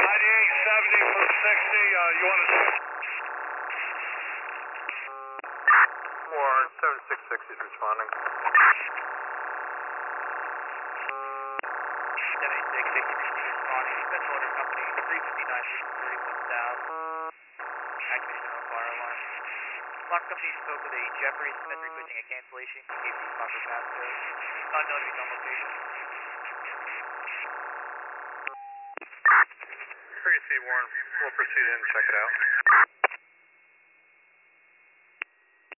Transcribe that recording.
9870 for 60, you want to... Warren, 7660 is responding. 7660 responding. Central Order Company 359 31 South. Activation on fire alarm. Lock company spoke with a Jeffrey Smith requesting a cancellation. He gave the proper passcode. Unknown to his own location. 3C Warren, we'll proceed in and check it out.